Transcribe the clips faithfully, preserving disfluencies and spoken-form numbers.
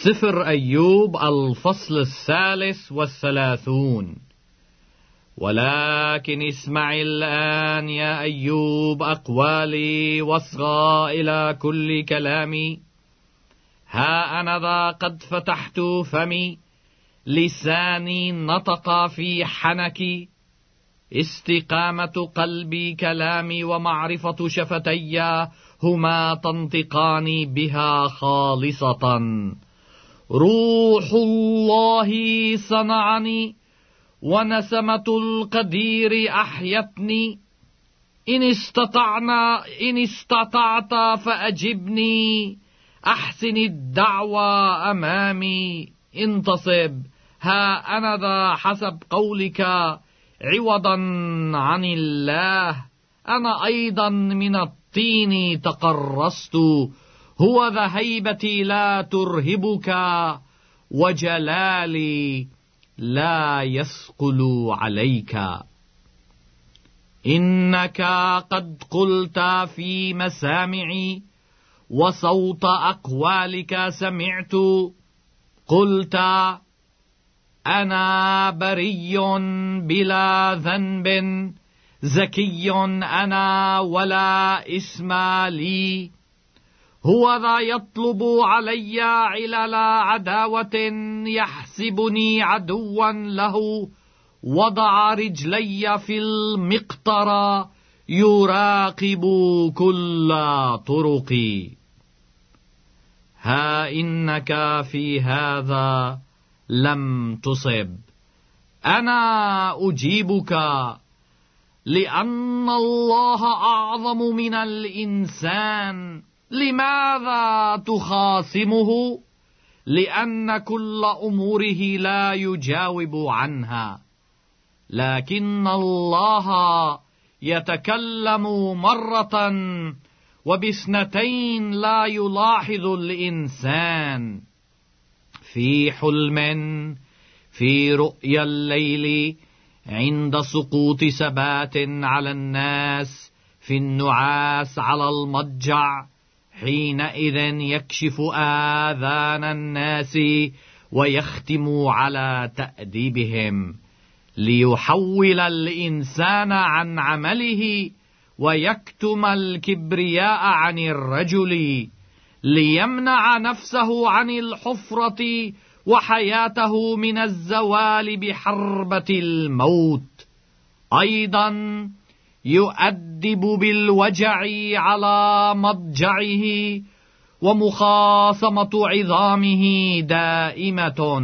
سفر أيوب الفصل الثالث والثلاثون. ولكن اسمع الآن يا أيوب أقوالي، واصغى إلى كل كلامي. ها أنا ذا قد فتحت فمي، لساني نطق في حنكي. استقامة قلبي كلامي، ومعرفة شفتي هما تنطقان بها خالصة. روح الله صنعني، ونسمة القدير أحيتني. إن استطعنا إن استطعت فأجبني، أحسن الدعوة أمامي. انتصب، ها أنا ذا حسب قولك، عوضا عن الله. أنا أيضا من الطين تقرصت، هو ذا هيبتي لا ترهبك، وجلالي لا يثقل عليك. إنك قد قلت في مسامعي، وصوت أقوالك سمعت. قلت: أنا بريء بلا ذنب، زكي أنا ولا إثم لي. هو ذا يطلب علي علل عداوة، يحسبني عدوا له. وضع رجلي في المقطرة، يراقب كل طرقي. ها إنك في هذا لم تصب، أنا أجيبك. لأن الله أعظم من الإنسان، لماذا تخاصمه؟ لأن كل أموره لا يجاوب عنها. لكن الله يتكلم مرة، وباثنتين لا يلاحظ الإنسان. في حلم، في رؤيا الليل، عند سقوط سبات على الناس، في النعاس على المضجع. حينئذ يكشف آذان الناس، ويختم على تأديبهم، ليحول الإنسان عن عمله، ويكتم الكبرياء عن الرجل، ليمنع نفسه عن الحفرة، وحياته من الزوال بحربة الموت. أيضا يؤدب بالوجع على مضجعه، ومخاصمة عظامه دائمة.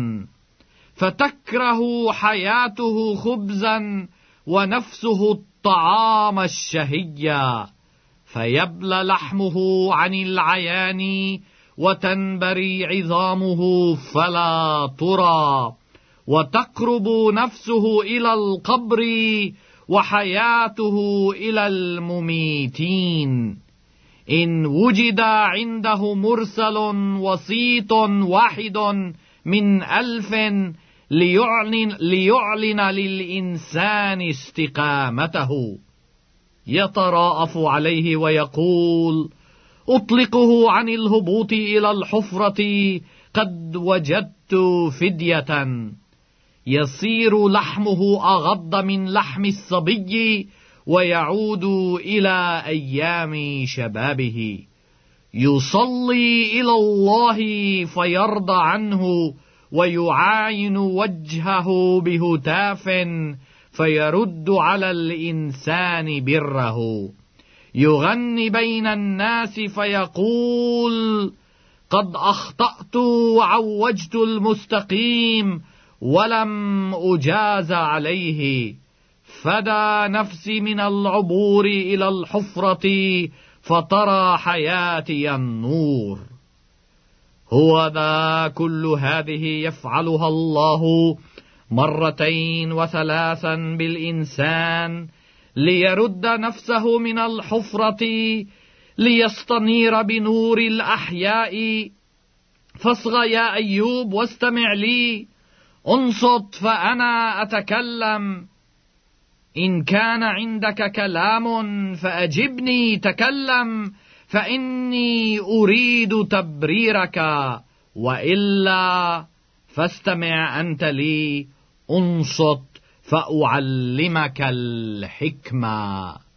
فتكره حياته خبزا، ونفسه الطعام الشهي. فيبلى لحمه عن العيان، وتنبري عظامه فلا ترى. وتقرب نفسه إلى القبر، وحياته إلى المميتين. إن وجد عنده مرسل وسيط واحد من ألف، ليعلن, ليعلن للإنسان استقامته. يتراءف عليه ويقول: أطلقه عن الهبوط إلى الحفرة، قد وجدت فدية. يصير لحمه أغض من لحم الصبي، ويعود إلى أيام شبابه. يصلي إلى الله فيرضى عنه، ويعاين وجهه بهتاف، فيرد على الإنسان بره. يغني بين الناس فيقول: قد أخطأت وعوجت المستقيم، ولم أجاز عليه. فدى نفسي من العبور إلى الحفرة، فترى حياتي النور. هو ذا كل هذه يفعلها الله مرتين وثلاثا بالإنسان، ليرد نفسه من الحفرة، ليستنير بنور الأحياء. فاصغ يا أيوب واستمع لي، انصت فأنا أتكلم. إن كان عندك كلام فأجبني، تكلم، فإني أريد تبريرك. وإلا فاستمع أنت لي، أنصت فأعلمك الحكمة.